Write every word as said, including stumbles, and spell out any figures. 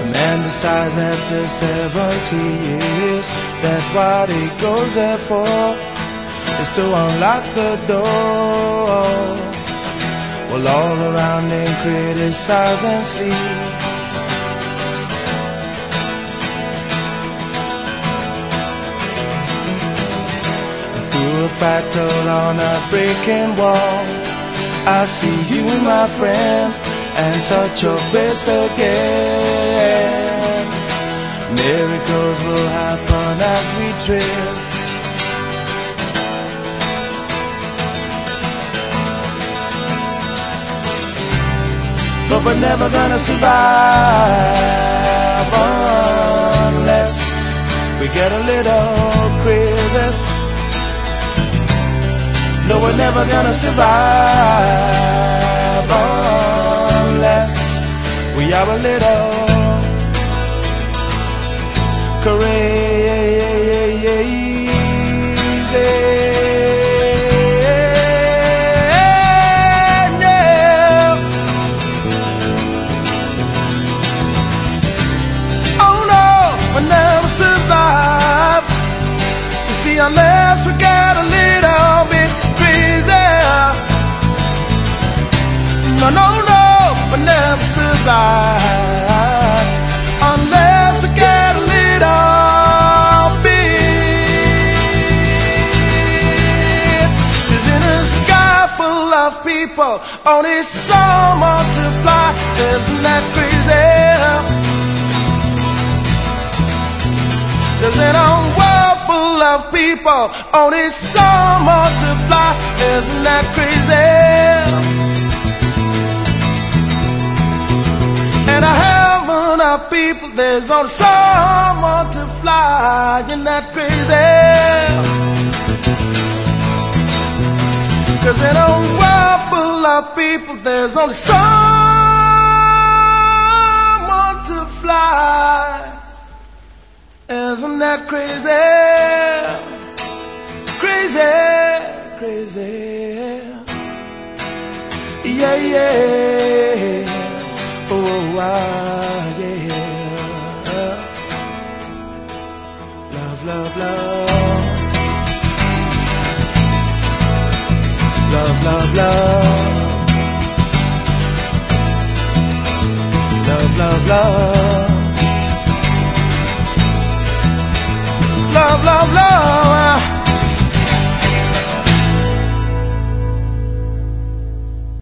man decides after seventy years that what he goes there for is to unlock the door. Well, all around them criticize and sleep. Through a fractal on a breaking wall, I see you, my friend, and touch your face again. Miracles will happen as we drift. But we're never gonna survive unless we get a little crazy. No, we're never gonna survive unless we are a little crazy. Unless we get a little bit crazy. No, no, no, we'll never survive unless we get a little bit. Cause in a sky full of people, only some multiply. Isn't that crazy? Cause in a world full of people, only some multiply. Isn't that crazy? And a heaven of people, there's only some multiply. Isn't that crazy? Cause in a world full of people, there's only some multiply. Isn't that crazy? Crazy, crazy. Yeah, yeah. Oh, ah, yeah. Love, love, love. Love, love, love. Love, love, love. Love, love, love.